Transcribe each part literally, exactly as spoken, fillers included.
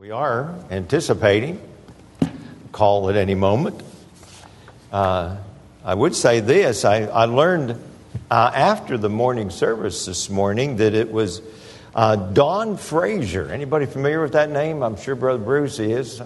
We are anticipating call at any moment. Uh, I would say this. I, I learned uh, after the morning service this morning that it was uh, Don Frazier. Anybody familiar with that name? I'm sure Brother Bruce is.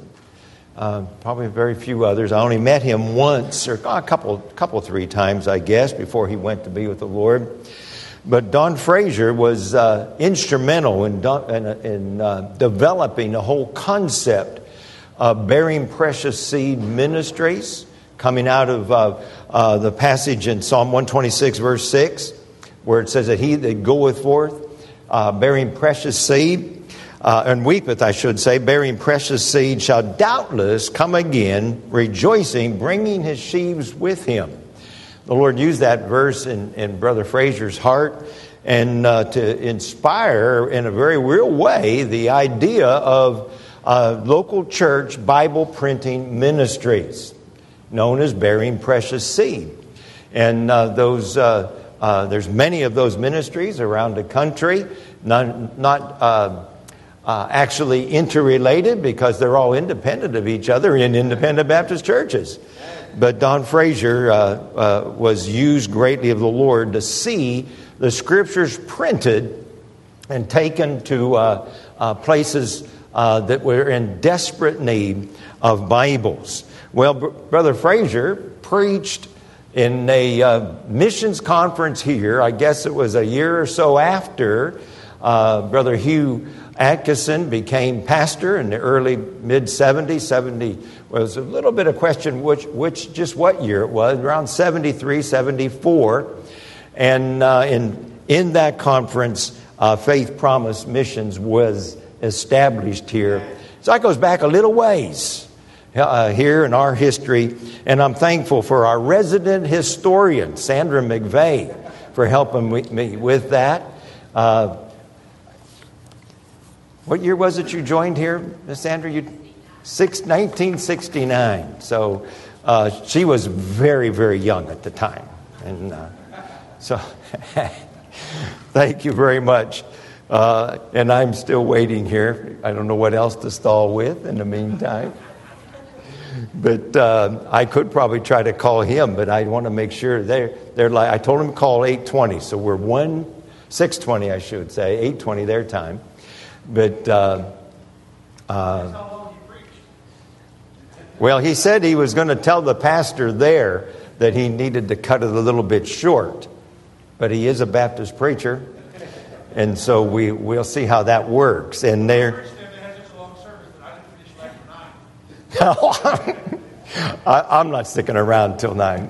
Uh, probably very few others. I only met him once, or a couple, couple, three times, I guess, before he went to be with the Lord. But Don Frazier was uh, instrumental in, in, in uh, developing the whole concept of bearing precious seed ministries, coming out of uh, uh, the passage in Psalm one twenty-six, verse six, where it says that he that goeth forth uh, bearing precious seed, uh, and weepeth, I should say, bearing precious seed, shall doubtless come again, rejoicing, bringing his sheaves with him. The Lord used that verse in, in Brother Frazier's heart and uh, to inspire in a very real way the idea of uh, local church Bible printing ministries known as Bearing Precious Seed. And uh, those uh, uh, there's many of those ministries around the country, not, not uh, uh, actually interrelated because they're all independent of each other in independent Baptist churches. But Don Frazier uh, uh, was used greatly of the Lord to see the Scriptures printed and taken to uh, uh, places uh, that were in desperate need of Bibles. Well, Br- Brother Frazier preached in a uh, missions conference here. I guess it was a year or so after uh, Brother Hugh Atkinson became pastor in the early mid-seventies, seventy was a little bit of question which, which just what year it was, around seventy-three, seventy-four. And uh, in, in that conference, uh, Faith Promise Missions was established here. So that goes back a little ways uh, here in our history. And I'm thankful for our resident historian, Sandra McVeigh, for helping me with that. Uh, What year was it you joined here, Miss Sandra? You, six, nineteen sixty-nine. So uh, she was very, very young at the time. And uh, so thank you very much. Uh, and I'm still waiting here. I don't know what else to stall with in the meantime. But uh, I could probably try to call him, but I want to make sure they're, they're like, I told him to call eight twenty. So we're one, six twenty, I should say, eight twenty their time. But, uh, uh, well, he said he was going to tell the pastor there that he needed to cut it a little bit short. But he is a Baptist preacher. And so we, we'll see how that works. And there... I, I'm not sticking around till nine.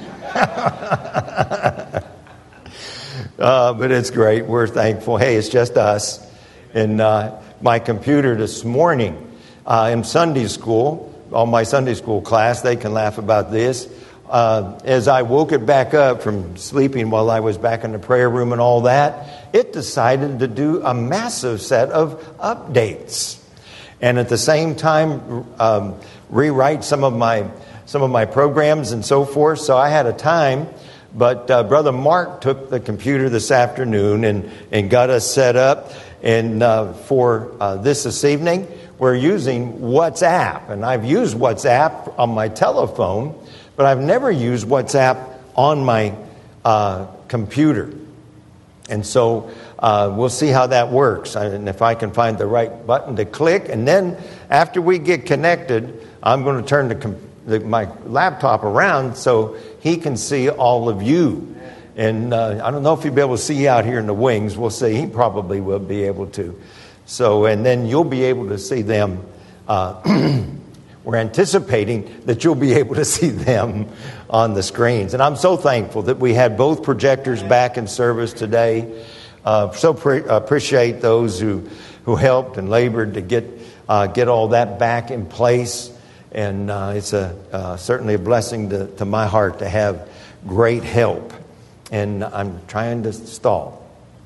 uh, but it's great. We're thankful. Hey, it's just us. In uh, my computer this morning uh, in Sunday school, on my Sunday school class, they can laugh about this. Uh, as I woke it back up from sleeping while I was back in the prayer room and all that, it decided to do a massive set of updates. And at the same time, um, rewrite some of my some of my programs and so forth. So I had a time. But uh, Brother Mark took the computer this afternoon and, and got us set up. And uh, for uh, this this evening, we're using WhatsApp. And I've used WhatsApp on my telephone, but I've never used WhatsApp on my uh, computer. And so uh, we'll see how that works. And if I can find the right button to click. And then after we get connected, I'm going to turn the, com- the, my laptop around so he can see all of you. And uh, I don't know if he'll be able to see you out here in the wings. We'll see. He probably will be able to. So, and then you'll be able to see them. Uh, we're anticipating that you'll be able to see them on the screens. And I'm so thankful that we had both projectors back in service today. Uh, so pre- appreciate those who, who helped and labored to get uh, get all that back in place. And uh, it's a uh, certainly a blessing to, to my heart to have great help. And I'm trying to stall.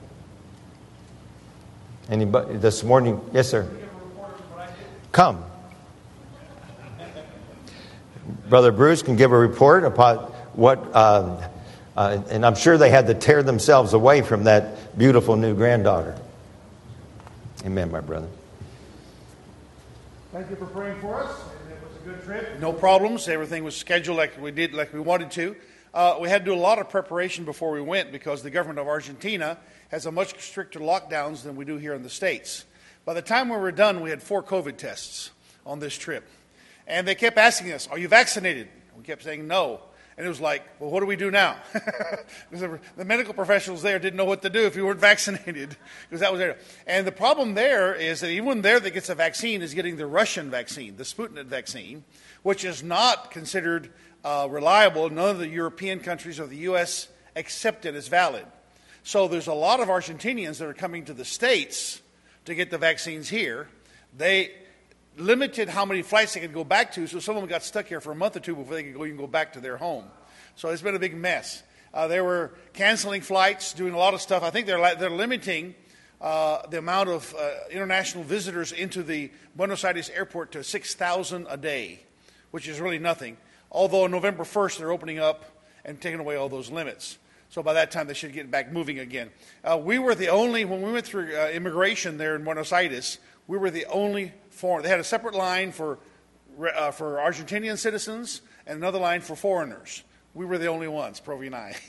Anybody this morning? Yes, sir. Come. Brother Bruce can give a report about what, uh, uh, and I'm sure they had to tear themselves away from that beautiful new granddaughter. Amen, my brother. Thank you for praying for us. And it was a good trip. No problems. Everything was scheduled like we did, like we wanted to. Uh, we had to do a lot of preparation before we went because the government of Argentina has a much stricter lockdowns than we do here in the States. By the time we were done, we had four COVID tests on this trip. And they kept asking us, are you vaccinated? We kept saying no. And it was like, well, what do we do now? the medical professionals there didn't know what to do if you weren't vaccinated, because that was there. And the problem there is that even there that gets a vaccine is getting the Russian vaccine, the Sputnik vaccine, which is not considered uh, reliable. None of the European countries or the U S accept it as valid. So there's a lot of Argentinians that are coming to the States to get the vaccines here. They limited how many flights they could go back to, so some of them got stuck here for a month or two before they could go, even go back to their home. So it's been a big mess. Uh, they were canceling flights, doing a lot of stuff. I think they're they're limiting uh, the amount of uh, international visitors into the Buenos Aires airport to six thousand a day, which is really nothing. Although on November first, they're opening up and taking away all those limits. So by that time, they should get back moving again. Uh, we were the only, when we went through uh, immigration there in Buenos Aires, we were the only foreign. They had a separate line for uh, for Argentinian citizens and another line for foreigners. We were the only ones, Provi and I.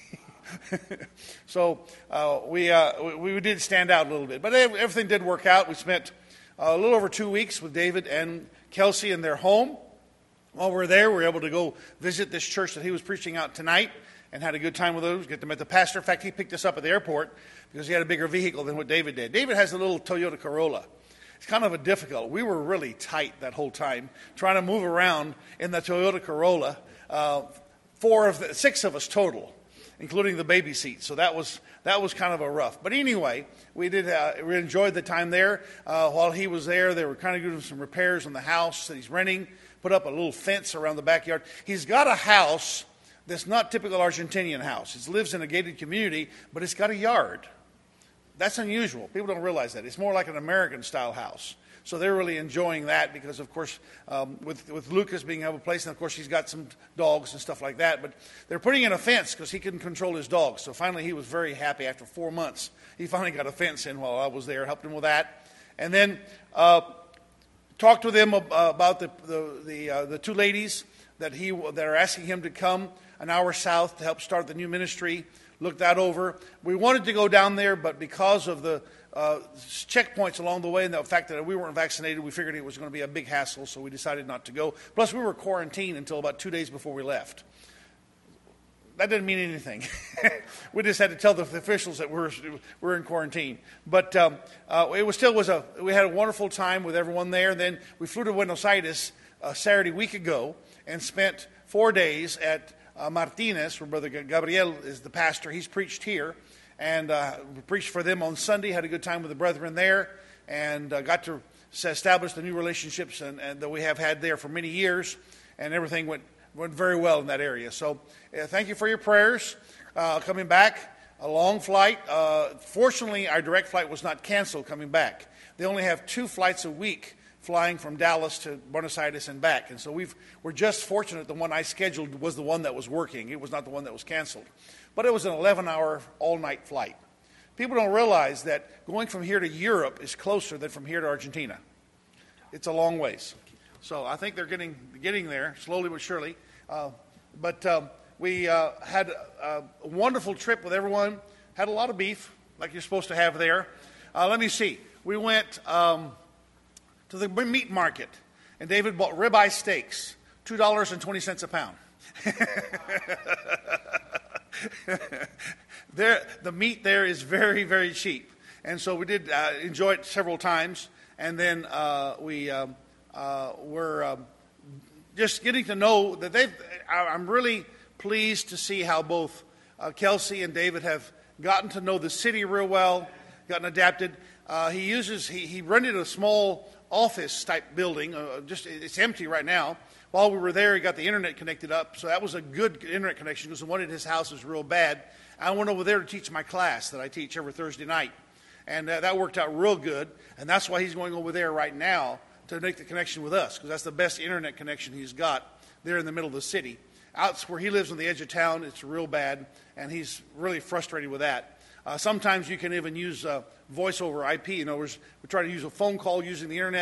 so uh, we, uh, we we did stand out a little bit, but everything did work out. We spent a little over two weeks with David and Kelsey in their home. While we were there, we were able to go visit this church that he was preaching out tonight, and had a good time with those. Get to meet the pastor. In fact, he picked us up at the airport because he had a bigger vehicle than what David did. David has a little Toyota Corolla. It's kind of a difficult. We were really tight that whole time, trying to move around in the Toyota Corolla. Uh, four of the, six of us total, including the baby seat. So that was that was kind of a rough. But anyway, we did uh, we enjoyed the time there. Uh, while he was there, they were kind of doing some repairs on the house that he's renting. Put up a little fence around the backyard. He's got a house that's not typical Argentinian house. It lives in a gated community, but it's got a yard. That's unusual. People don't realize that. It's more like an American-style house. So they're really enjoying that because, of course, um, with, with Lucas being able to place, and of course he's got some dogs and stuff like that, but they're putting in a fence because he couldn't control his dogs. So finally he was very happy after four months. He finally got a fence in while I was there, helped him with that. And then uh, talked with him about the, the, the, uh, the two ladies that, he, that are asking him to come an hour south to help start the new ministry. Looked that over. We wanted to go down there, but because of the uh, checkpoints along the way and the fact that we weren't vaccinated, we figured it was going to be a big hassle, so we decided not to go. Plus, we were quarantined until about two days before we left. That didn't mean anything. We just had to tell the officials that we're we're in quarantine. But um, uh, it was still was a we had a wonderful time with everyone there. And then we flew to Buenos Aires uh, Saturday week ago and spent four days at Uh, Martinez, where Brother Gabriel is the pastor. He's preached here, and uh, we preached for them on Sunday. Had a good time with the brethren there, and uh, got to establish the new relationships and, and that we have had there for many years, and everything went went very well in that area. So, uh, thank you for your prayers. Uh, coming back, a long flight. Uh, fortunately, our direct flight was not canceled coming back. They only have two flights a week flying from Dallas to Buenos Aires and back. And so we've, we're just fortunate the one I scheduled was the one that was working. It was not the one that was canceled. But it was an eleven-hour all-night flight. People don't realize that going from here to Europe is closer than from here to Argentina. It's a long ways. So I think they're getting getting there, slowly but surely. Uh, but um, we uh, had a, a wonderful trip with everyone. Had a lot of beef, like you're supposed to have there. Uh, let me see. We went Um, to the meat market, and David bought ribeye steaks, two dollars and twenty cents a pound. there, the meat there is very, very cheap, and so we did uh, enjoy it several times. And then uh, we um, uh, were um, just getting to know that they've. I'm really pleased to see how both uh, Kelsey and David have gotten to know the city real well, gotten adapted. Uh, he uses he, he rented a small office type building. Uh, just it's empty right now. While we were there, he got the internet connected up, so that was a good internet connection because the one at his house was real bad. I went over there to teach my class that I teach every Thursday night, and uh, that worked out real good. And that's why he's going over there right now to make the connection with us because that's the best internet connection he's got there in the middle of the city. Out where he lives on the edge of town, it's real bad, and he's really frustrated with that. Uh, sometimes you can even use uh, voice over I P. In other words, we try to use a phone call using the internet,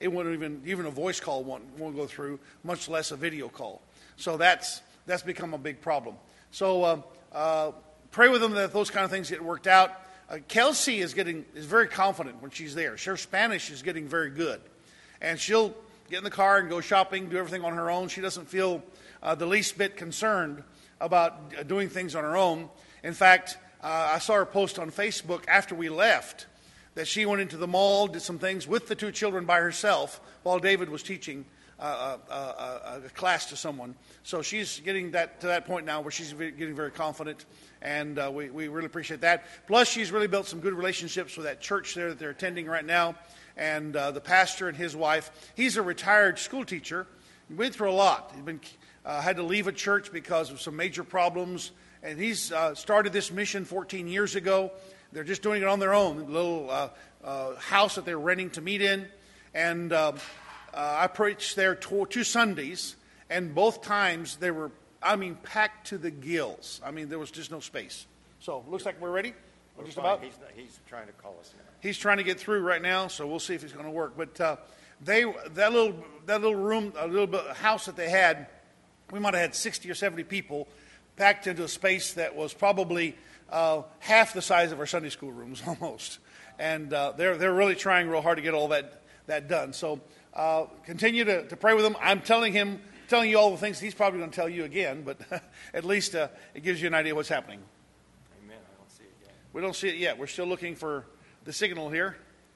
it wouldn't even, even a voice call won't, won't go through, much less a video call. So that's, that's become a big problem. So uh, uh, pray with them that those kind of things get worked out. Uh, Kelsey is getting is very confident when she's there. Her Spanish is getting very good. And she'll get in the car and go shopping, do everything on her own. She doesn't feel uh, the least bit concerned about doing things on her own. In fact, uh, I saw her post on Facebook after we left that she went into the mall, did some things with the two children by herself while David was teaching uh, a, a, a class to someone. So she's getting that to that point now where she's getting very confident, and uh, we, we really appreciate that. Plus, she's really built some good relationships with that church there that they're attending right now, and uh, the pastor and his wife. He's a retired school teacher. He went through a lot. He's been uh, had to leave a church because of some major problems, and he's uh, started this mission fourteen years ago. They're just doing it on their own, a little uh, uh, house that they're renting to meet in. And uh, uh, I preached there two, two Sundays, and both times they were, I mean, packed to the gills. I mean, there was just no space. So, looks like we're ready. We're just fine. about. He's, he's trying to call us now. He's trying to get through right now, so we'll see if it's going to work. But uh, they, that little, that little room, a little bit house that they had, we might have had sixty or seventy people packed into a space that was probably uh, half the size of our Sunday school rooms, almost. And uh, they're they're really trying real hard to get all that that done. So uh, continue to, to pray with him. I'm telling him, telling you all the things he's probably going to tell you again, but at least uh, it gives you an idea what's happening. Amen. I don't see it yet. We don't see it yet. We're still looking for the signal here.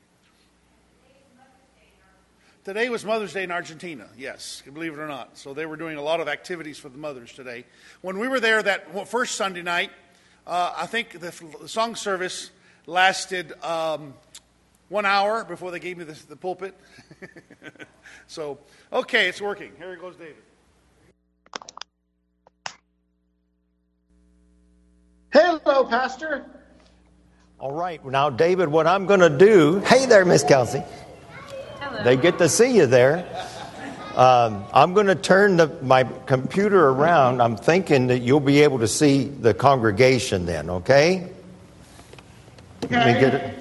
Today was Mother's Day in Argentina, yes, believe it or not. So they were doing a lot of activities for the mothers today. When we were there that first Sunday night, uh, I think the, the song service lasted um, one hour before they gave me the, the pulpit. So, okay, it's working. Here goes David. Hello, Pastor. All right. Now, David, what I'm going to do... Hey there, Miss Kelsey. Hello. They get to see you there. Um, I'm going to turn the, my computer around. I'm thinking that you'll be able to see the congregation then, okay? Okay. Let me get it.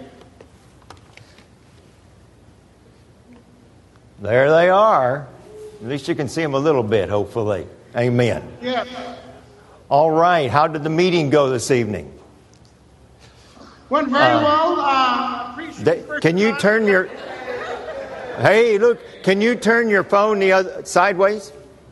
There they are. At least you can see them a little bit, hopefully. Amen. Yeah. All right. How did the meeting go this evening? Went very Uh, well. Uh, appreciate They, the can you first turn time. your... Hey, look, can you turn your phone the other sideways?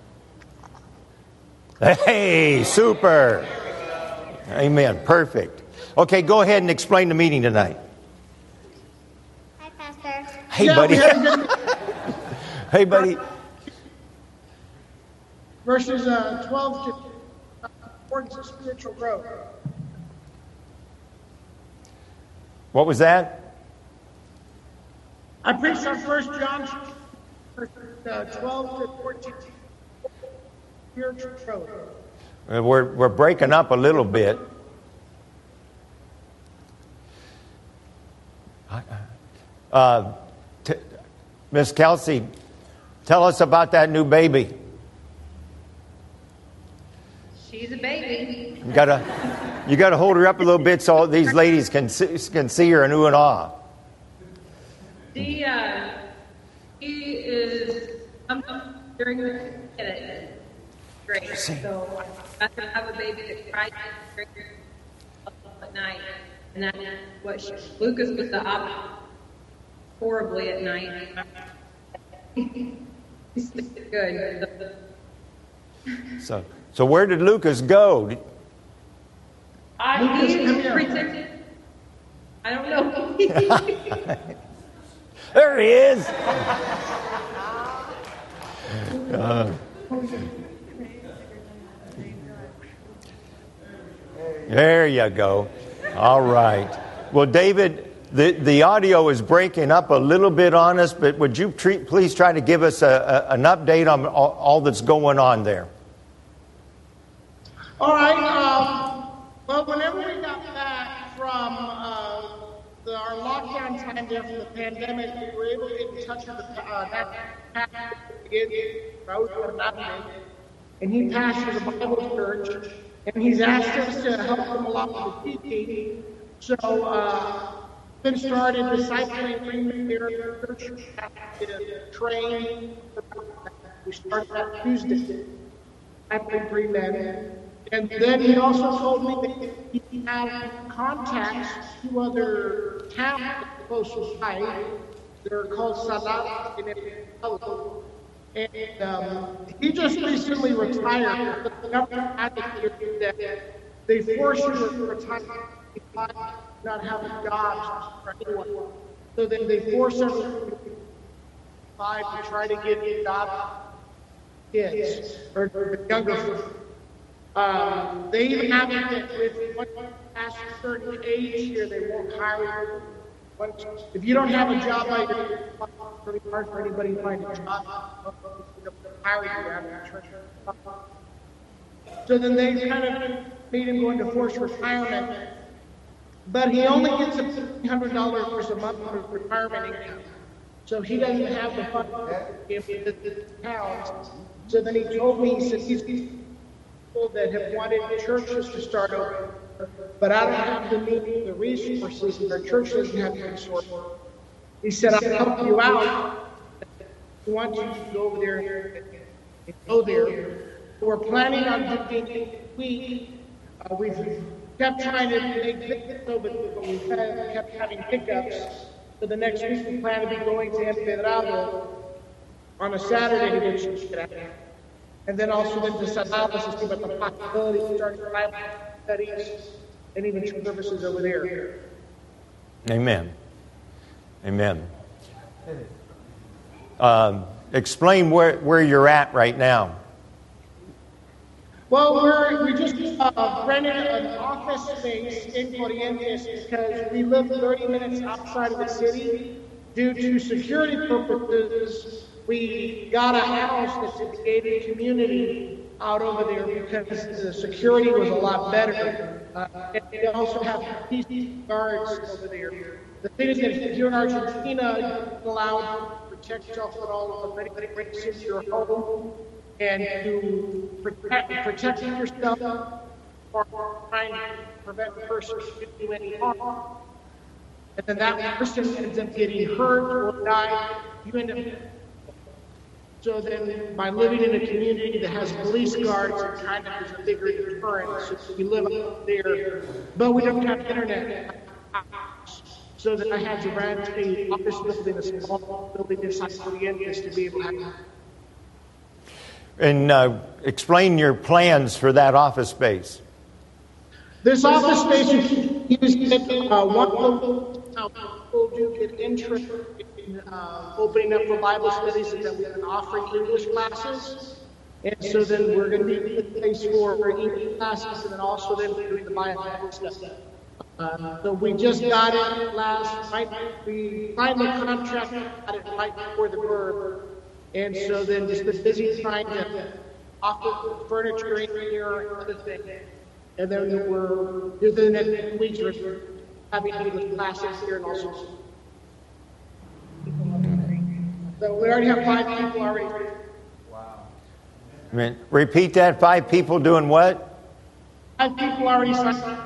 Hey, super. Amen. Perfect. Okay, go ahead and explain the meeting tonight. Hi, Pastor. Hey, Yeah, buddy. we had a good- Hey, buddy. Verses uh, twelve to uh, importance of spiritual growth. What was that? I preached on First John uh, twelve to fourteen. Spiritual growth. Uh, We're we're breaking up a little bit. Uh, t- Miss Kelsey, tell us about that new baby. She's a baby. You gotta you gotta hold her up a little bit so these ladies can see, can see her and ooh and ah. She, uh, she is um, during the minute. Great. So I have a baby that cries at night, and that's what she, Lucas was the opposite. Horribly at night. He's good. So so where did Lucas go? I he pretended. I don't know. There he is. Uh, there you go. All right. Well, David, the, the audio is breaking up a little bit on us, but would you treat, please try to give us a, a, an update on all, all that's going on there? All right. Um, well, whenever we got back from uh, the, our lockdown time after the pandemic, we were able to get in touch with the, uh, that pastor and he pastors a Bible church, and he's asked us to help him along with the teaching. So uh, been started discipling Freeman here at the church to train. We started that Tuesday, discipling three men. And then he also told me that he had contacts to other towns close by. They're called Salat in El. And um, he just recently retired. The government advocated that they force you to retire, not having jobs for anyone. So then they force everyone to try to get jobs kids or younger. Um, they even have it that if one past a certain age here, they won't hire you. If you don't have a job, like it's pretty hard for anybody to find a job. Hire you after church. So then they kind of made him go into forced retirement. But he only gets a three hundred dollars a month for retirement income. So he doesn't have the funds to give the pounds. So then he told me, he said, he's people that have wanted churches to start over, but I don't have the means, the resources, and our church doesn't have the resources. He said, I'll help you out. I want you to go over there and go there. We're planning on doing it week. Uh, we've kept trying to make visits over there, but we've kept having hiccups. So the next week we plan to be going to Empedrado on a Saturday to get church out. And then also then to Salamas to see about the possibility of starting Bible studies and even church services over there. Amen. Amen. Um, explain where, where you're at right now. Well, we're, we just uh, rented an office space in Corrientes because we live thirty minutes outside of the city. Due to security purposes, we got a house that's in a gated community out over there because the security was a lot better. Uh, and we also have P C guards over there. The thing is that if you're in Argentina, you're allowed to protect yourself at all of the breaks into your home and to protect, protect yourself or trying to prevent the person from doing any harm. And then that person ends up getting hurt or die. You end up. So then, by living in a community that has police guards, it kind of is a bigger deterrent. So we live up there, but we don't have internet. So that I had to rent a office building, a small building inside Corrientes to be able to have. And uh, explain your plans for that office space. This office space, you use it, uh, one of people do get interest in uh, opening up for Bible studies and that we've been offering English classes. And so then we're going to be the place for English classes and then also then doing the Bible stuff. Uh, so we just got it last night. We signed the contract, got it right before the verb. And so then just been busy trying to offer furniture in here and other things. And then we're, within the next weeks, we're having English classes here and also. So we already have five people already. Wow. I mean, repeat that, five people doing what? Five people already signed up.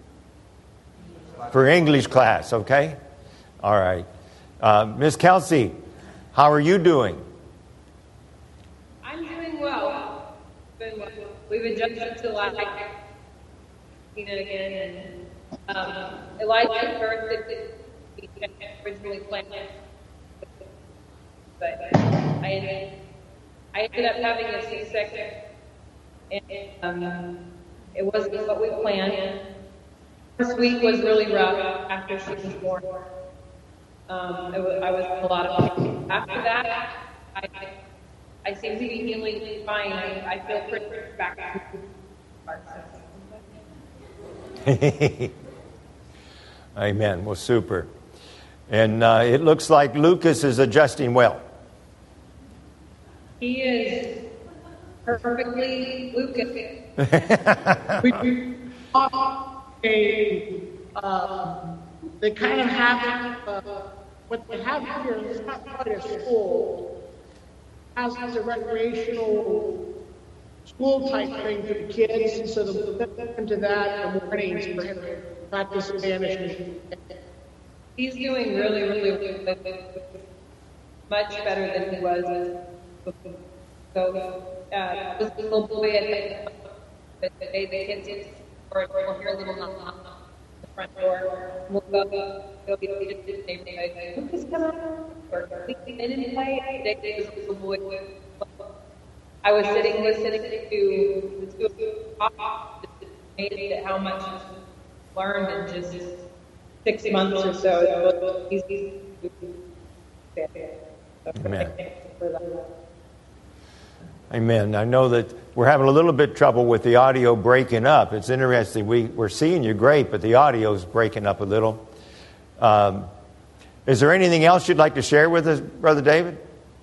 For English class, okay? All right. Uh, Miss Kelsey, how are you doing? I'm doing well. Doing well. We've adjusted to life. Seen it again, and um, Elijah's birth we originally planned, but I ended, I ended up having a C-section, and um, it wasn't what we planned. First week was really rough after she was born. Um, it was, I was in a lot of pain. After that, I, I seem to be healing fine. I, I feel pretty back to Amen. Well, super. And uh, it looks like Lucas is adjusting well. He is perfectly Lucas. we a um, they kind of have uh, what they have here is not quite a school, as has a recreational school type thing for the kids, so they'll put them to that in the mornings for him to practice Spanish. he's doing really, really, really much better than he was. So, uh, this little boy at the, the day the kids in or we'll hear a little knock knock knock at the front door. We'll go, go be seated in the neighborhood. Who's coming? Or they didn't play. They, they was a little boy. I was sitting listening to the two talk, amazed at how much he's learned in just six months or so. He's, he's, Amen. Amen. I know that we're having a little bit trouble with the audio breaking up. It's interesting. We, we're seeing you great, but the audio is breaking up a little. Um, is there anything else you'd like to share with us, Brother David?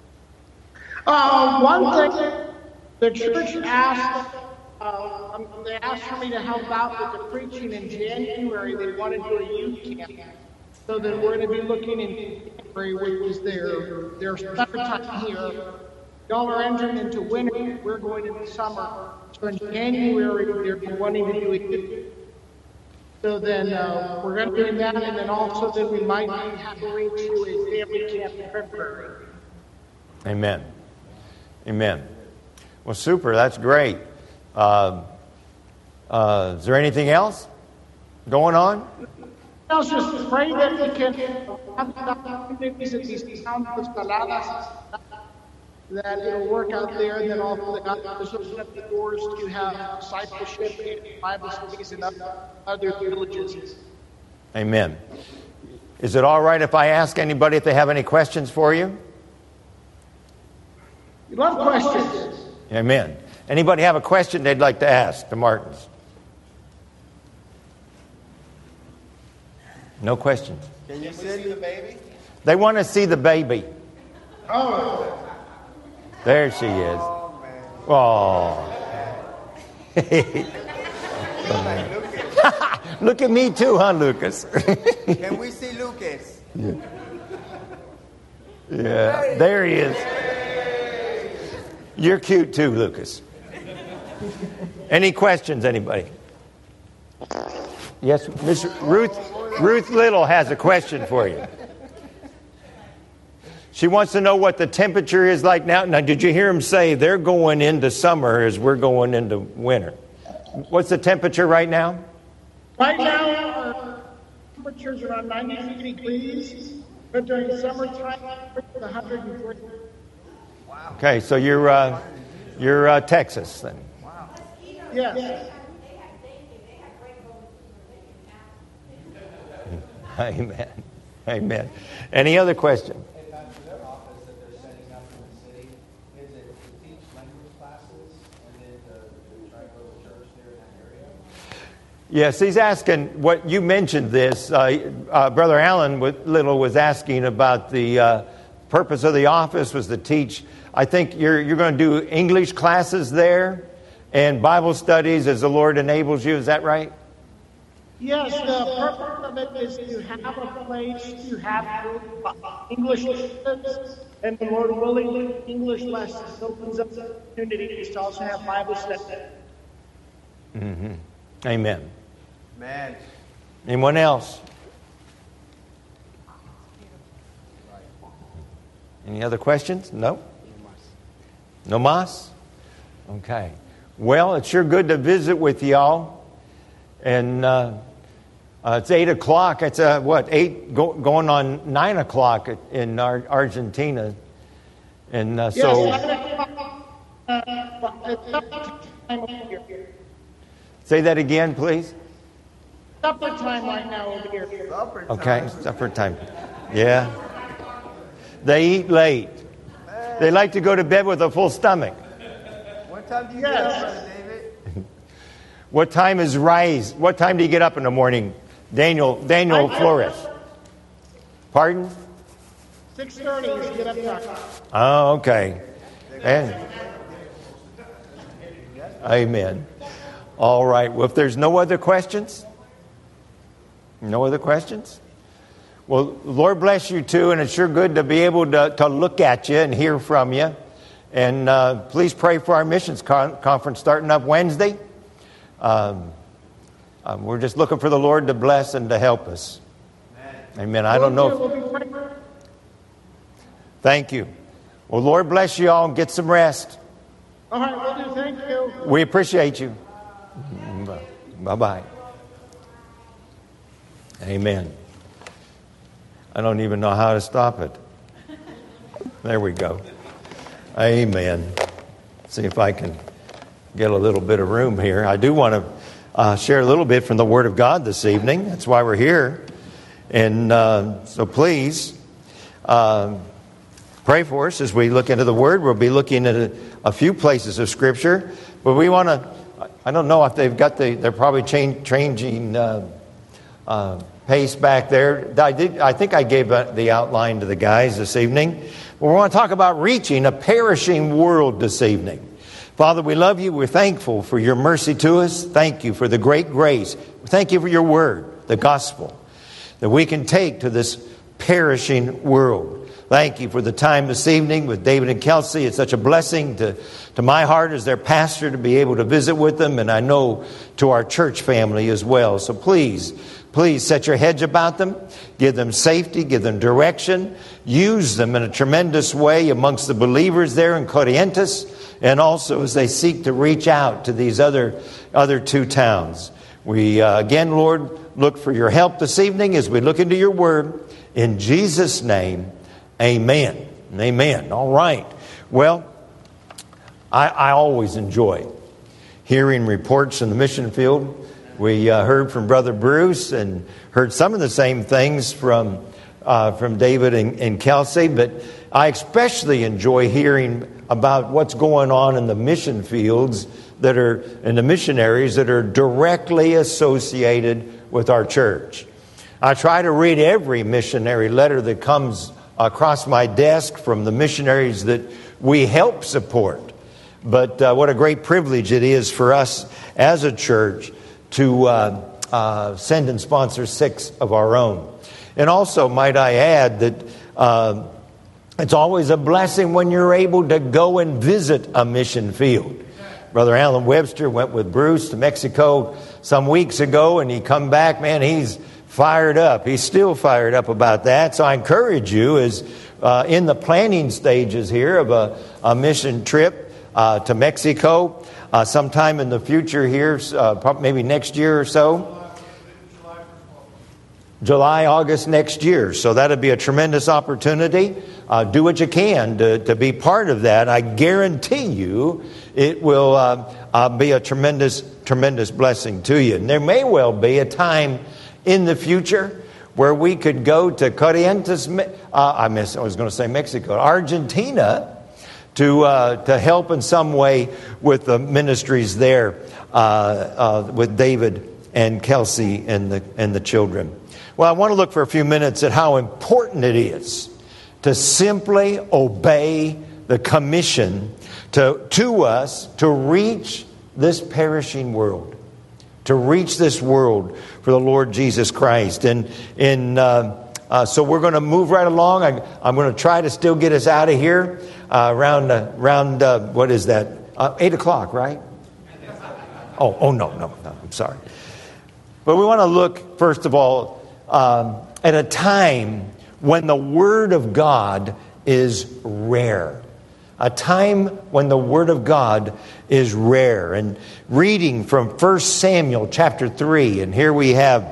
Uh, one thing, the church asked, uh, um, they asked for me to help out with the preaching in January. They want to do a youth camp. So then we're going to be looking in January, which is their, their summertime here. Y'all are entering into winter. We're going into summer. So in January, they're wanting to do it. So then uh, we're going to be doing that, and then also then we might have to reach to a family camp in February. Amen. Amen. Well, super. That's great. Uh, uh, is there anything else going on? I was just pray that we can have the opportunities at these towns with Saladas, that it'll work out there, and then also that God will open up the doors to have discipleship and Bible studies and other villages. Amen. Is it all right if I ask anybody if they have any questions for you? We love questions. Amen. Anybody have a question they'd like to ask the Martins? No questions. Can you see the baby? They want to see the baby. Oh. There she is. Oh. Look at me too, huh, Lucas? Can we see Lucas? Yeah. Yeah, there he is. You're cute too, Lucas. Any questions, anybody? Yes, Miss Ruth Ruth Little has a question for you. She wants to know what the temperature is like now. Now, did you hear him say they're going into summer as we're going into winter? What's the temperature right now? Right now, our temperature's around ninety-three degrees, but during summertime, it's one hundred forty. Wow. Okay, so you're uh, you're uh, Texas then. Wow. Yes. Amen. Amen. Any other question? Yes, he's asking what you mentioned this. Uh, uh, Brother Allen Little was asking about the uh, purpose of the office was to teach. I think you're you're going to do English classes there and Bible studies as the Lord enables you. Is that right? Yes, the purpose of it is to have a place to have English lessons, and the Lord willing, English lessons opens up opportunities to also have Bible studies. Mm-hmm. Amen. Man. Anyone else? Any other questions? No? No mas? Okay. Well, it's sure good to visit with y'all. And uh, uh, it's eight o'clock. It's, uh, what, eight, go, going on nine o'clock in Ar- Argentina. And uh, so... Yes, uh, say that again, please. Supper time right now over here. Supper time. Okay, supper time. Yeah. They eat late. They like to go to bed with a full stomach. What time do you Yes. get up, Brother David? What time is rise? What time do you get up in the morning? Daniel Daniel Flores. Pardon? six thirty is get up there. Oh, okay. And, amen. All right. Well, if there's no other questions, no other questions? Well, Lord bless you too, and it's sure good to be able to, to look at you and hear from you. And uh, please pray for our missions con- conference starting up Wednesday. Um, um, we're just looking for the Lord to bless and to help us. Amen. I don't know. We'll be praying. Thank you. Well, Lord bless you all and get some rest. All right, will do. Thank you. We appreciate you. Bye-bye. Amen. I don't even know how to stop it. There we go. Amen. See if I can get a little bit of room here. I do want to uh, share a little bit from the Word of God this evening. That's why we're here. And uh, so please uh, pray for us as we look into the Word. We'll be looking at a, a few places of Scripture. But we want to, I don't know if they've got the, they're probably change, changing uh, uh, pace back there. I, did, I think I gave the outline to the guys this evening. But we want to talk about reaching a perishing world this evening. Father, we love you. We're thankful for your mercy to us. Thank you for the great grace. Thank you for your word, the gospel, that we can take to this perishing world. Thank you for the time this evening with David and Kelsey. It's such a blessing to, to my heart as their pastor to be able to visit with them, and I know to our church family as well. So please, please set your hedge about them. Give them safety, give them direction. Use them in a tremendous way amongst the believers there in Corrientes, and also as they seek to reach out to these other, other two towns. We, uh, again, Lord, look for your help this evening as we look into your word. In Jesus' name, amen. Amen. All right. Well, I, I always enjoy hearing reports in the mission field. We uh, heard from Brother Bruce and heard some of the same things from uh, from David and, and Kelsey, but I especially enjoy hearing about what's going on in the mission fields that are, and the missionaries that are directly associated with our church. I try to read every missionary letter that comes across my desk from the missionaries that we help support. But uh, what a great privilege it is for us as a church to uh, uh, send and sponsor six of our own. And also, might I add that uh, it's always a blessing when you're able to go and visit a mission field. Brother Alan Webster went with Bruce to Mexico some weeks ago, and he come back, man, he's fired up. He's still fired up about that. So I encourage you, as uh, in the planning stages here of a, a mission trip uh, to Mexico, uh, sometime in the future here, uh, maybe next year or so. July, August next year. So that'll be a tremendous opportunity. Uh, do what you can to, to be part of that. I guarantee you it will uh, uh, be a tremendous, tremendous blessing to you. And there may well be a time in the future where we could go to Corrientes, uh, I, miss, I was going to say Mexico, Argentina, to uh, to help in some way with the ministries there uh, uh, with David and Kelsey and the and the children. Well, I want to look for a few minutes at how important it is to simply obey the commission to, to us to reach this perishing world, to reach this world for the Lord Jesus Christ. And, and uh, uh, so we're going to move right along. I, I'm going to try to still get us out of here uh, around, uh, around uh, what is that? Uh, eight o'clock, right? Oh, oh no, no, no, I'm sorry. But we want to look, first of all, um, at a time when the Word of God is rare. A time when the Word of God is rare. And reading from First Samuel chapter three, and here we have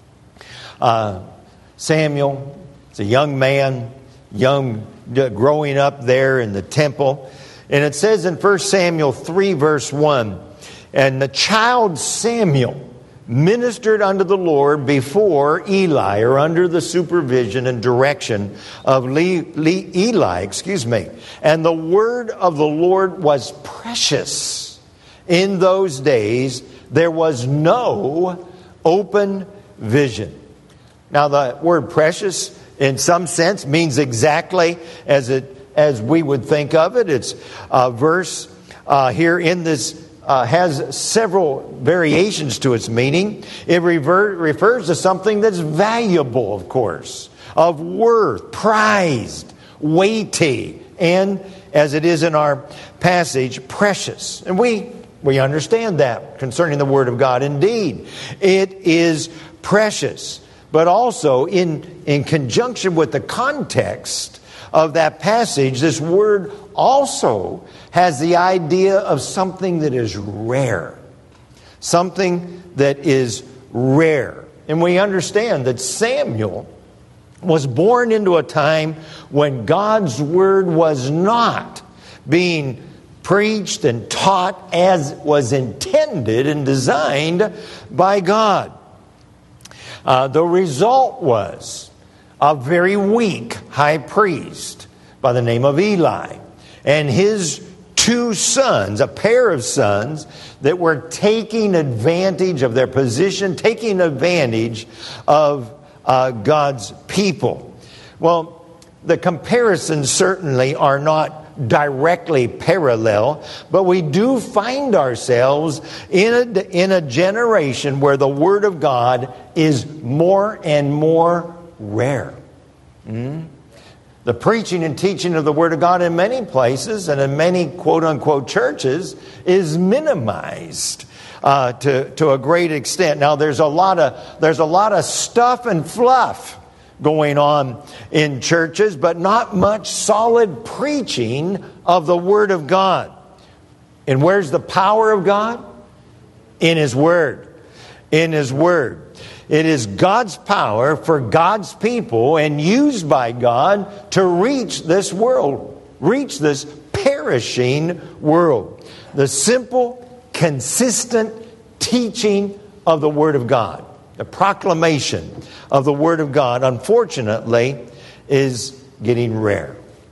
uh, Samuel. It's a young man, young, growing up there in the temple. And it says in First Samuel three, verse one, and the child Samuel ministered unto the Lord before Eli, or under the supervision and direction of Le, Le, Eli, excuse me. And the word of the Lord was precious. In those days, there was no open vision. Now, the word precious, in some sense, means exactly as it as we would think of it. It's a verse uh, here in this Uh, has several variations to its meaning. It rever- refers to something that's valuable, of course, of worth, prized, weighty, and, as it is in our passage, precious. And we, we understand that concerning the Word of God. Indeed, it is precious. but also in, in conjunction with the context of that passage, this word also has the idea of something that is rare. Something that is rare. And we understand that Samuel was born into a time when God's word was not being preached and taught as was intended and designed by God. Uh, the result was a very weak high priest by the name of Eli and his two sons, a pair of sons that were taking advantage of their position, taking advantage of uh, God's people. Well, the comparisons certainly are not directly parallel, but we do find ourselves in a, in a generation where the Word of God is more and more rare. Mm? The preaching and teaching of the Word of God in many places and in many quote-unquote churches is minimized uh, to, to a great extent. Now, there's a lot of there's a lot of stuff and fluff going on in churches, but not much solid preaching of the Word of God. And where's the power of God? In His Word. In His Word. It is God's power for God's people and used by God to reach this world, reach this perishing world. The simple, consistent teaching of the Word of God, the proclamation of the Word of God, unfortunately, is getting rare.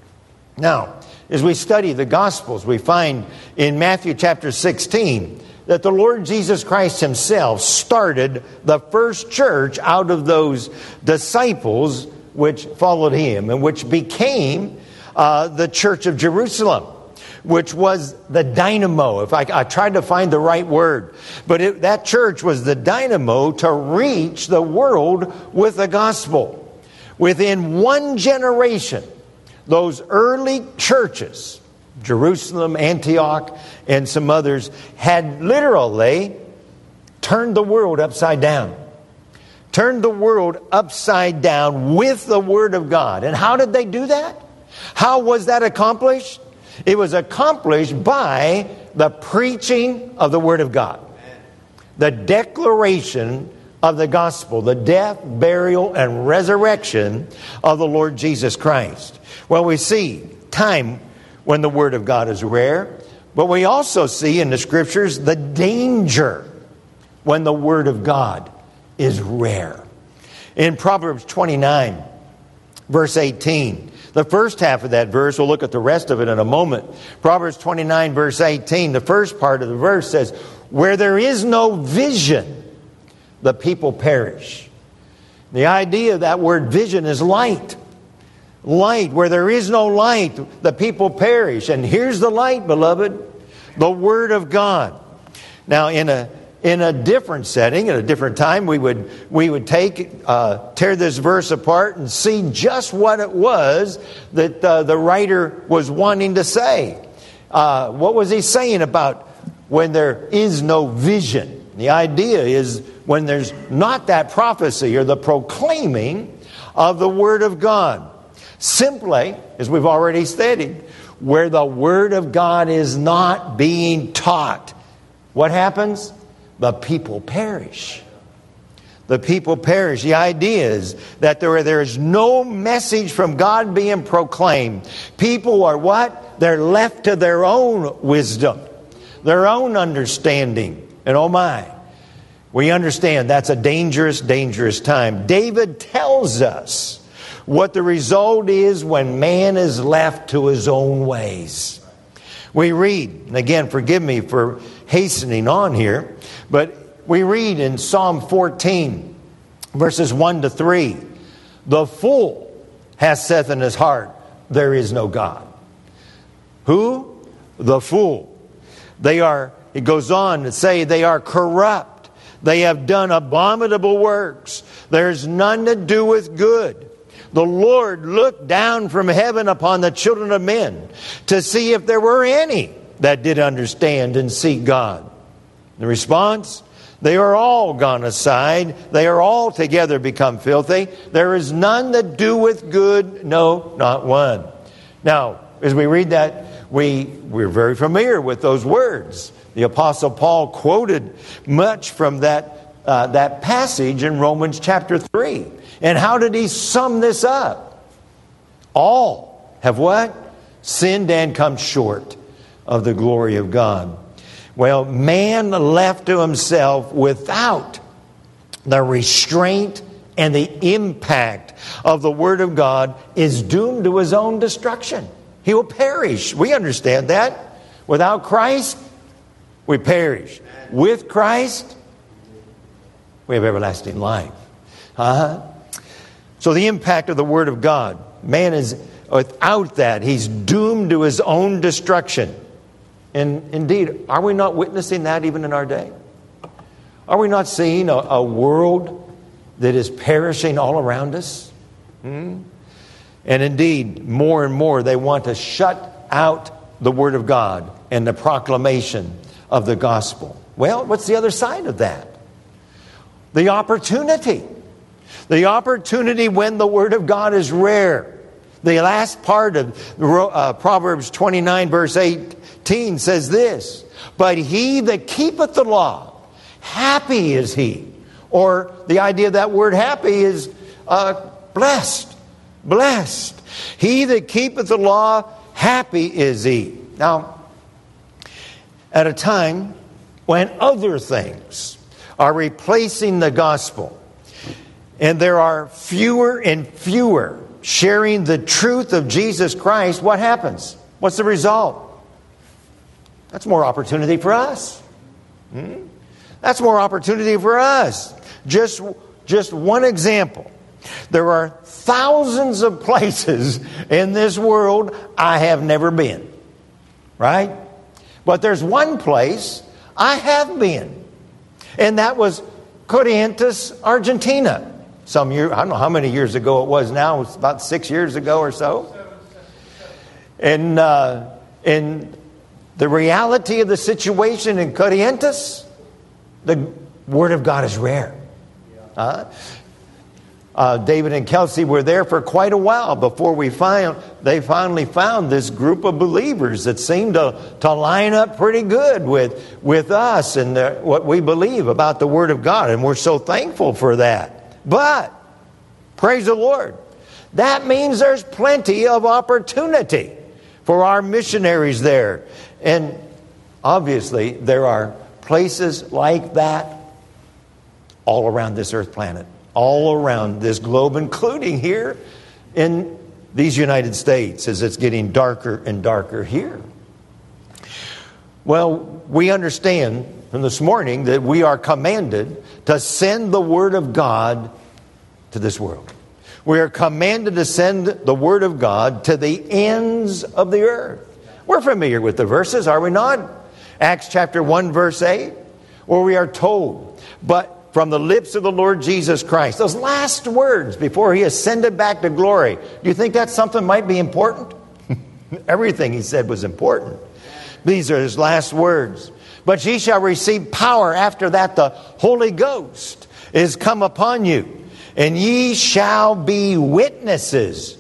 Now, as we study the Gospels, we find in Matthew chapter sixteen that the Lord Jesus Christ Himself started the first church out of those disciples which followed Him and which became uh, the Church of Jerusalem, which was the dynamo. If I, I tried to find the right word, but it, that church was the dynamo to reach the world with the gospel. Within one generation, those early churches, Jerusalem, Antioch, and some others, had literally turned the world upside down. Turned the world upside down with the Word of God. And how did they do that? How was that accomplished? It was accomplished by the preaching of the Word of God. The declaration of the gospel, the death, burial, and resurrection of the Lord Jesus Christ. Well, we see time when the Word of God is rare, but we also see in the Scriptures the danger when the Word of God is rare. In Proverbs twenty-nine, verse eighteen, the first half of that verse, we'll look at the rest of it in a moment. Proverbs twenty-nine, verse eighteen, the first part of the verse says, "Where there is no vision, the people perish." The idea of that word vision is light. Light. Where there is no light, the people perish. And here's the light, beloved, the Word of God. Now, in a in a different setting, at a different time, we would we would take uh, tear this verse apart and see just what it was that uh, the writer was wanting to say. Uh, what was he saying about when there is no vision? The idea is when there's not that prophecy or the proclaiming of the Word of God. Simply, as we've already stated, where the Word of God is not being taught, what happens? The people perish. The people perish. The idea is that there, there is no message from God being proclaimed. People are what? They're left to their own wisdom, their own understanding. And oh my, we understand that's a dangerous, dangerous time. David tells us what the result is when man is left to his own ways. We read, and again, forgive me for hastening on here, but we read in Psalm fourteen, verses one to three, "The fool hath said in his heart, there is no God." Who? The fool. They are, it goes on to say, they are corrupt. They have done abominable works. There's none to do with good. The Lord looked down from heaven upon the children of men to see if there were any that did understand and seek God. The response? They are all gone aside. They are all together become filthy. There is none that doeth good, no, not one. Now, as we read that, we, we're very familiar with those words. The Apostle Paul quoted much from that, uh, that passage in Romans chapter three. And how did he sum this up? All have what? Sinned and come short of the glory of God. Well, man left to himself without the restraint and the impact of the Word of God is doomed to his own destruction. He will perish. We understand that. Without Christ, we perish. With Christ, we have everlasting life. Uh-huh. So the impact of the Word of God, man is without that, he's doomed to his own destruction. And indeed, are we not witnessing that even in our day? Are we not seeing a, a world that is perishing all around us? Hmm? And indeed, more and more they want to shut out the Word of God and the proclamation of the gospel. Well, what's the other side of that? The opportunity. The opportunity when the Word of God is rare. The last part of uh, Proverbs twenty-nine, verse eighteen says this, but he that keepeth the law, happy is he. Or the idea of that word happy is uh, blessed. Blessed. He that keepeth the law, happy is he. Now, at a time when other things are replacing the gospel, and there are fewer and fewer sharing the truth of Jesus Christ, what happens? What's the result? That's more opportunity for us. Hmm? That's more opportunity for us. Just, just one example. There are thousands of places in this world I have never been. Right? But there's one place I have been. And that was Corrientes, Argentina. Some year, I don't know how many years ago it was now. It was about six years ago or so. And, uh, and the reality of the situation in Corrientes, the Word of God is rare. Uh, uh, David and Kelsey were there for quite a while before we found, they finally found this group of believers that seemed to, to line up pretty good with, with us and the, what we believe about the Word of God. And we're so thankful for that. But, praise the Lord, that means there's plenty of opportunity for our missionaries there. And obviously, there are places like that all around this earth planet, all around this globe, including here in these United States as it's getting darker and darker here. Well, we understand from this morning that we are commanded to send the Word of God to this world. We are commanded to send the Word of God to the ends of the earth. We're familiar with the verses, are we not? Acts chapter one, verse eight, where we are told, but from the lips of the Lord Jesus Christ, those last words before He ascended back to glory. Do you think that something might be important? Everything He said was important. These are His last words. But ye shall receive power after that the Holy Ghost is come upon you. And ye shall be witnesses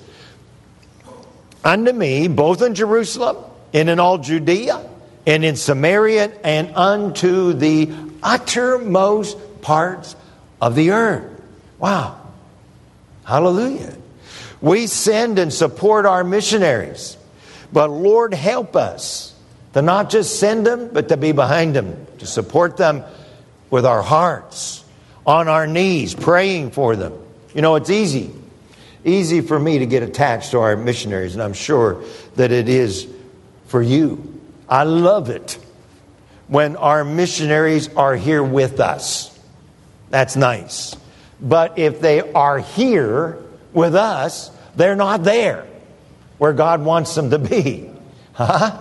unto me, both in Jerusalem and in all Judea and in Samaria and unto the uttermost parts of the earth. Wow. Hallelujah. We send and support our missionaries. But Lord, help us to not just send them, but to be behind them, to support them with our hearts, on our knees, praying for them. You know, it's easy. Easy for me to get attached to our missionaries, and I'm sure that it is for you. I love it when our missionaries are here with us. That's nice. But if they are here with us, they're not there where God wants them to be. Huh?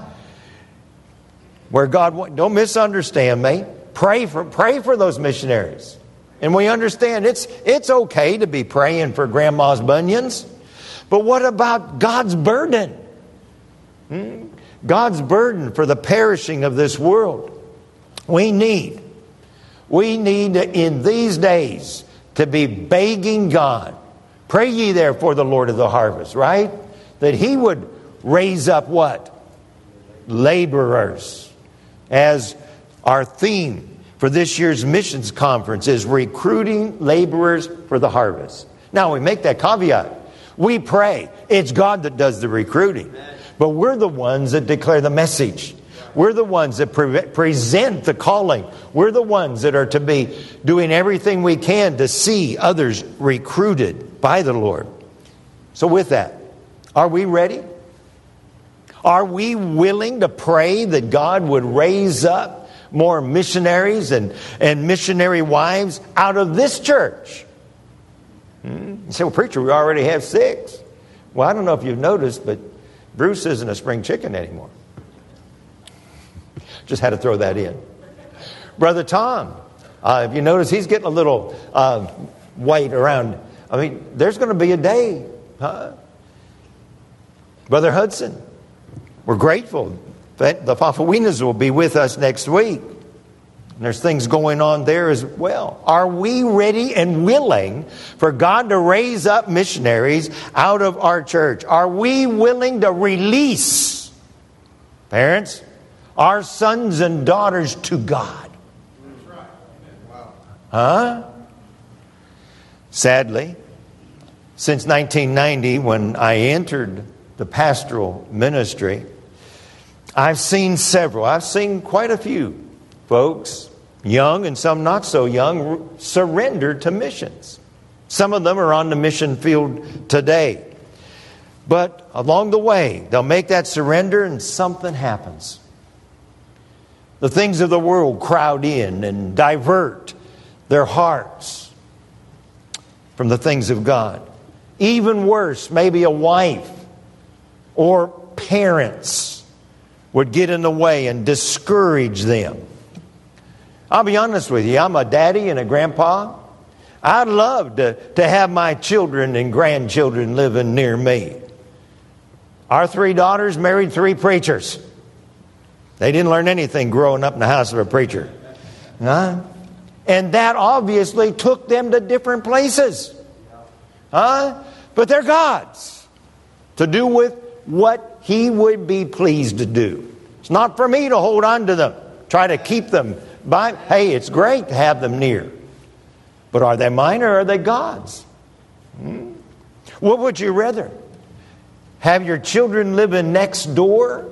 Where God, don't misunderstand me. Pray for, pray for those missionaries. And we understand it's, it's okay to be praying for grandma's bunions. But what about God's burden? Hmm? God's burden for the perishing of this world. We need, We need to, in these days, to be begging God. Pray ye therefore the Lord of the harvest, right? That He would raise up what? Laborers. As our theme for this year's missions conference is recruiting laborers for the harvest. Now we make that caveat. We pray. It's God that does the recruiting. But we're the ones that declare the message. We're the ones that pre- present the calling. We're the ones that are to be doing everything we can to see others recruited by the Lord. So with that, are we ready? Are we willing to pray that God would raise up more missionaries and, and missionary wives out of this church? Hmm? You say, well, preacher, we already have six. Well, I don't know if you've noticed, but Bruce isn't a spring chicken anymore. Just had to throw that in. Brother Tom, uh, if you notice, he's getting a little uh, white around. I mean, there's going to be a day. Huh? Brother Hudson, we're grateful that the Fafawinas will be with us next week. And there's things going on there as well. Are we ready and willing for God to raise up missionaries out of our church? Are we willing to release, parents, our sons and daughters to God? Huh? Sadly, since nineteen ninety, when I entered the pastoral ministry, I've seen several, I've seen quite a few folks, young and some not so young, surrendered to missions. Some of them are on the mission field today. But along the way, they'll make that surrender and something happens. The things of the world crowd in and divert their hearts from the things of God. Even worse, maybe a wife or parents would get in the way and discourage them. I'll be honest with you, I'm a daddy and a grandpa. I'd love to, to have my children and grandchildren living near me. Our three daughters married three preachers. They didn't learn anything growing up in the house of a preacher. Huh? And that obviously took them to different places. Huh? But they're God's. To do with what He would be pleased to do. It's not for me to hold on to them. Try to keep them by. Hey, it's great to have them near. But are they mine or are they God's? Hmm? What would you rather? Have your children living next door?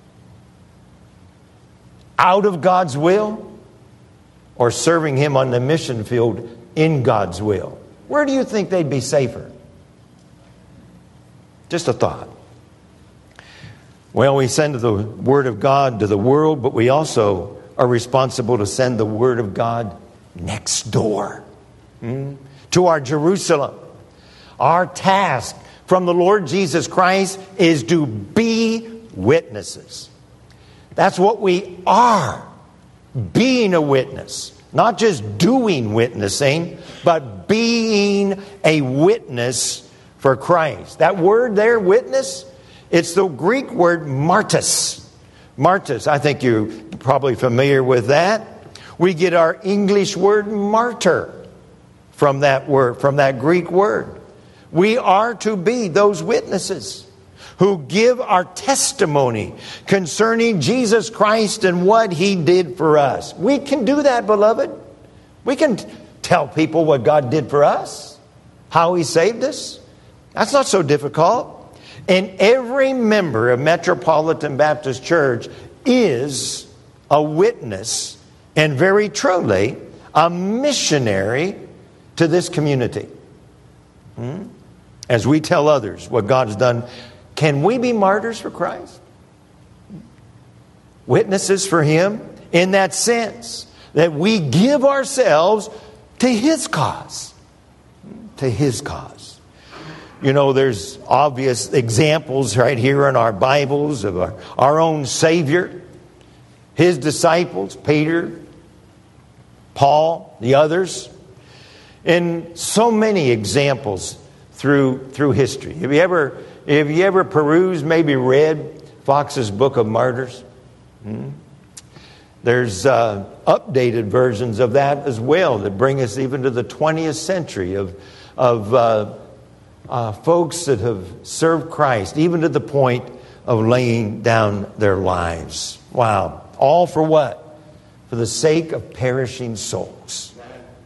Out of God's will? Or serving Him on the mission field in God's will? Where do you think they'd be safer? Just a thought. Well, we send the Word of God to the world, but we also are responsible to send the Word of God next door. Hmm? To our Jerusalem. Our task from the Lord Jesus Christ is to be witnesses. That's what we are. Being a witness. Not just doing witnessing, but being a witness for Christ. That word there, witness, it's the Greek word martus. Martus, I think you're probably familiar with that. We get our English word martyr from that word, from that Greek word. We are to be those witnesses who give our testimony concerning Jesus Christ and what He did for us. We can do that, beloved. We can tell people what God did for us, how He saved us. That's not so difficult. And every member of Metropolitan Baptist Church is a witness and very truly a missionary to this community. Hmm? As we tell others what God's done, can we be martyrs for Christ? Witnesses for Him in that sense that we give ourselves to His cause. To His cause. You know, there's obvious examples right here in our Bibles of our, our own Savior, His disciples, Peter, Paul, the others, and so many examples through through history. Have you ever have you ever perused, maybe read Fox's Book of Martyrs? Hmm? There's uh, updated versions of that as well that bring us even to the twentieth century of, of uh, uh, folks that have served Christ, even to the point of laying down their lives. Wow. All for what? For the sake of perishing souls.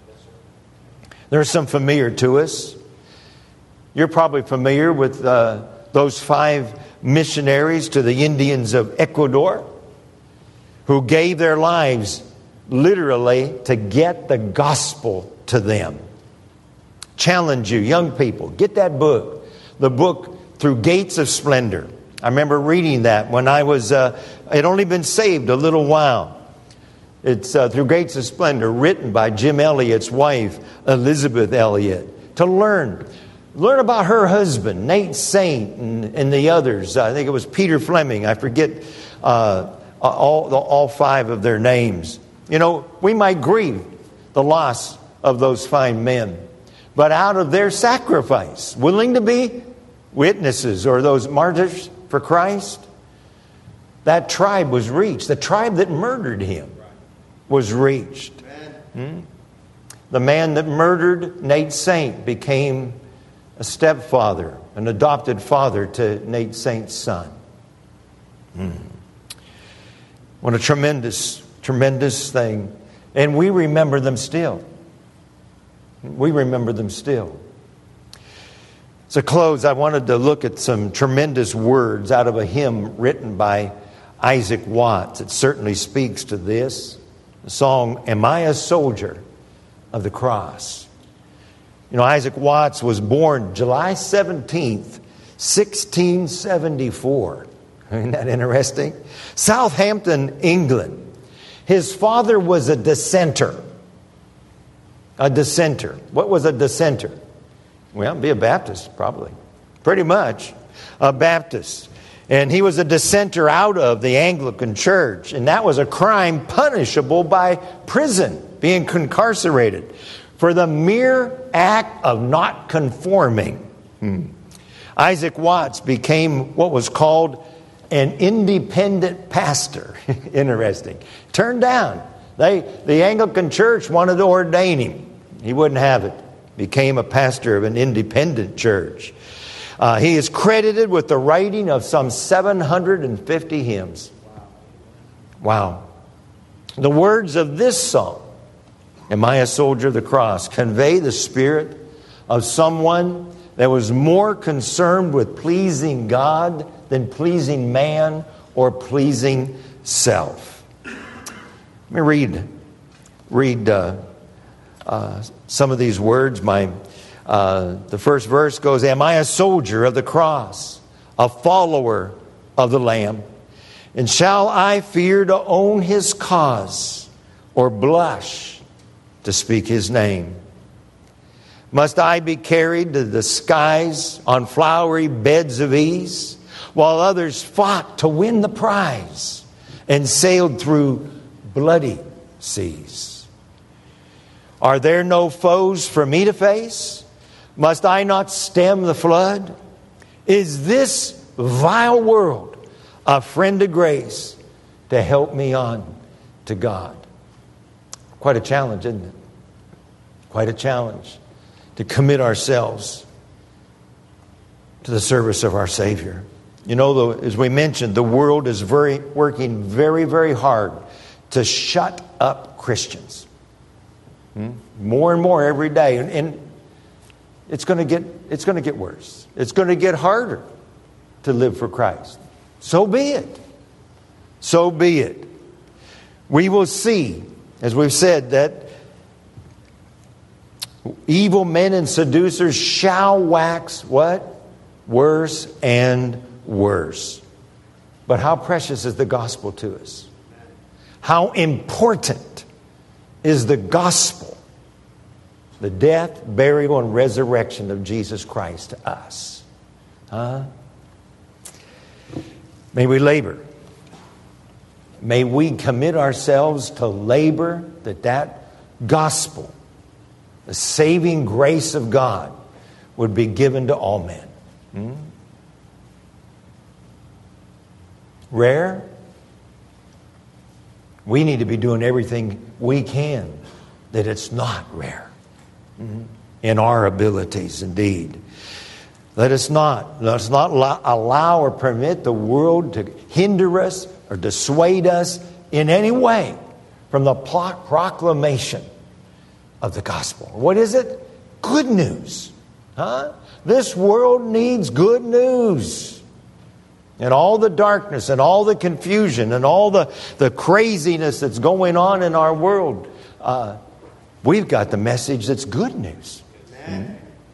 There's some familiar to us. You're probably familiar with uh, those five missionaries to the Indians of Ecuador who gave their lives literally to get the gospel to them. Challenge you, young people, get that book, the book Through Gates of Splendor. I remember reading that when I was, uh, had only been saved a little while. It's uh, Through Gates of Splendor, written by Jim Elliot's wife, Elizabeth Elliot, to learn. Learn about her husband, Nate Saint, and, and the others. I think it was Peter Fleming. I forget uh, all, all five of their names. You know, we might grieve the loss of those fine men, but out of their sacrifice, willing to be witnesses or those martyrs for Christ, that tribe was reached. The tribe that murdered him was reached. Hmm? The man that murdered Nate Saint became a stepfather, an adopted father to Nate Saint's son. Hmm. What a tremendous, tremendous thing. And we remember them still. We remember them still. To close, I wanted to look at some tremendous words out of a hymn written by Isaac Watts. It certainly speaks to this. The song, Am I a Soldier of the Cross? You know, Isaac Watts was born July seventeenth, sixteen seventy-four. Isn't that interesting? Southampton, England. His father was a dissenter. A dissenter. What was a dissenter? Well, be a Baptist, probably. Pretty much. A Baptist. And he was a dissenter out of the Anglican Church. And that was a crime punishable by prison, being incarcerated for the mere act of not conforming. Hmm. Isaac Watts became what was called an independent pastor. Interesting. Turned down. They, the Anglican Church wanted to ordain him. He wouldn't have it. Became a pastor of an independent church. Uh, he is credited with the writing of some seven hundred fifty hymns. Wow. The words of this song, Am I a Soldier of the Cross, convey the spirit of someone that was more concerned with pleasing God than pleasing man or pleasing self. Let me read, read uh, uh, some of these words. My uh, the first verse goes, Am I a soldier of the cross, a follower of the Lamb? And shall I fear to own his cause or blush to speak his name? Must I be carried to the skies on flowery beds of ease, while others fought to win the prize and sailed through bloody seas? Are there no foes for me to face? Must I not stem the flood? Is this vile world a friend of grace to help me on to God? Quite a challenge, isn't it? Quite a challenge to commit ourselves to the service of our Savior. You know, though, as we mentioned, the world is very working very, very hard to shut up Christians. Hmm? More and more every day. And, and it's going to get it's going to get worse. It's going to get harder to live for Christ. So be it. So be it. We will see, as we've said, that evil men and seducers shall wax what? Worse and worse. But how precious is the gospel to us? How important is the gospel, the death, burial, and resurrection of Jesus Christ to us? Huh? May we labor. May we commit ourselves to labor that that gospel, the saving grace of God, would be given to all men. Hmm? Rare? we need to be doing everything we can that it's not rare mm-hmm. in our abilities indeed. Let us not, let us not allow or permit the world to hinder us or dissuade us in any way from the proclamation of the gospel. What is it? Good news. Huh? This world needs good news. And all the darkness and all the confusion and all the, the craziness that's going on in our world, uh, we've got the message that's good news. Mm-hmm.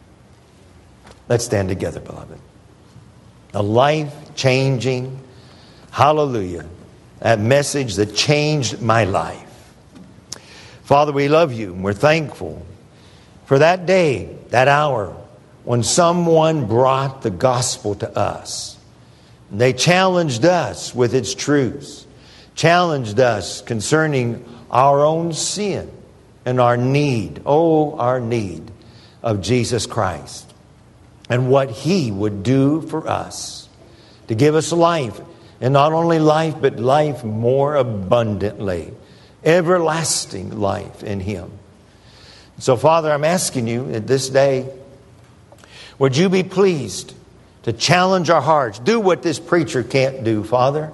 Let's stand together, beloved. A life-changing, hallelujah, that message that changed my life. Father, we love you and we're thankful for that day, that hour, when someone brought the gospel to us. They challenged us with its truths, challenged us concerning our own sin and our need, oh, our need of Jesus Christ. And what He would do for us to give us life. And not only life, but life more abundantly. Everlasting life in Him. So, Father, I'm asking you at this day, would you be pleased to challenge our hearts? Do what this preacher can't do, Father.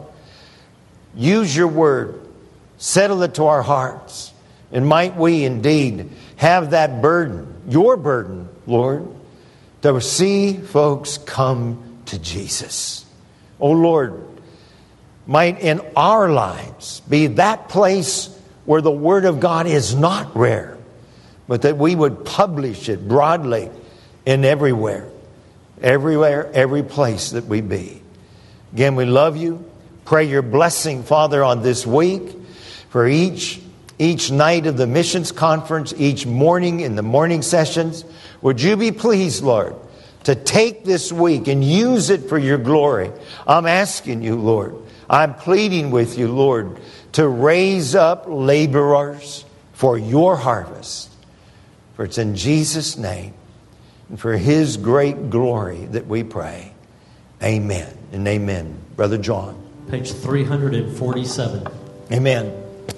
Use your word. Settle it to our hearts. And might we indeed have that burden, your burden, Lord, to see folks come to Jesus. Oh Lord, might in our lives be that place where the Word of God is not rare, but that we would publish it broadly in everywhere, everywhere, every place that we be. Again, we love you. Pray your blessing, Father, on this week for each each night of the missions conference, each morning in the morning sessions. Would you be pleased, Lord, to take this week and use it for your glory? I'm asking you, Lord. I'm pleading with you, Lord, to raise up laborers for your harvest. For it's in Jesus' name and for His great glory that we pray. Amen and amen. Brother John. Page three forty-seven. Amen.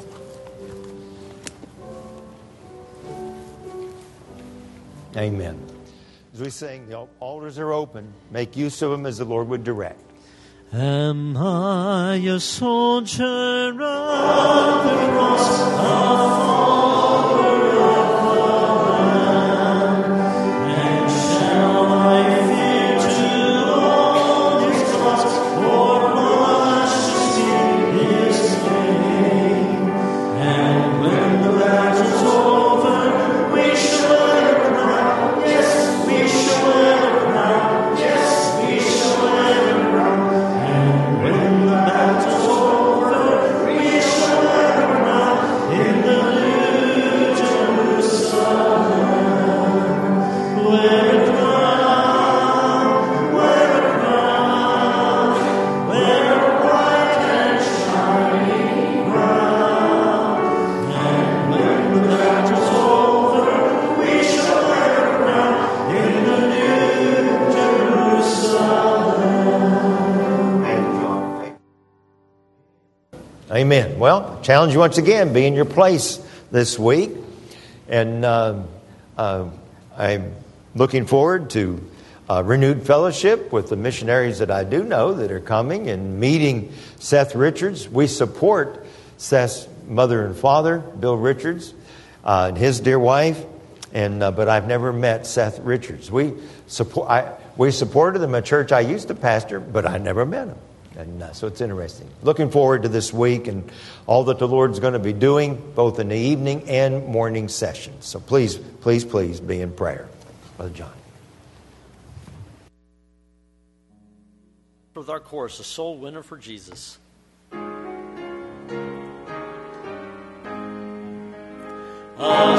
Amen. As we sing, the altars are open. Make use of them as the Lord would direct. Am I a soldier of the cross, a follower of the Lamb? And shall I fear to all His cost, or blush to see His fame? And when the battle's over, we shall wear a crown. Yes, we shall wear a crown. Yes, we shall wear a crown. When the battle's over, we shall wear a crown in the new Jerusalem. Wear a crown, wear a crown, wear a bright and shining crown. And when the battle's over, we shall wear a crown in the new Jerusalem. Amen. Well, challenge you once again, be in your place this week. And uh, uh, I'm looking forward to uh, renewed fellowship with the missionaries that I do know that are coming and meeting Seth Richards. We support Seth's mother and father, Bill Richards, uh, and his dear wife. And uh, but I've never met Seth Richards. We support. I, we supported them at a church I used to pastor, but I never met him. And uh, so it's interesting. Looking forward to this week and all that the Lord's going to be doing, both in the evening and morning sessions. So please, please, please be in prayer. Brother John. With our chorus, A Soul Winner for Jesus. Uh,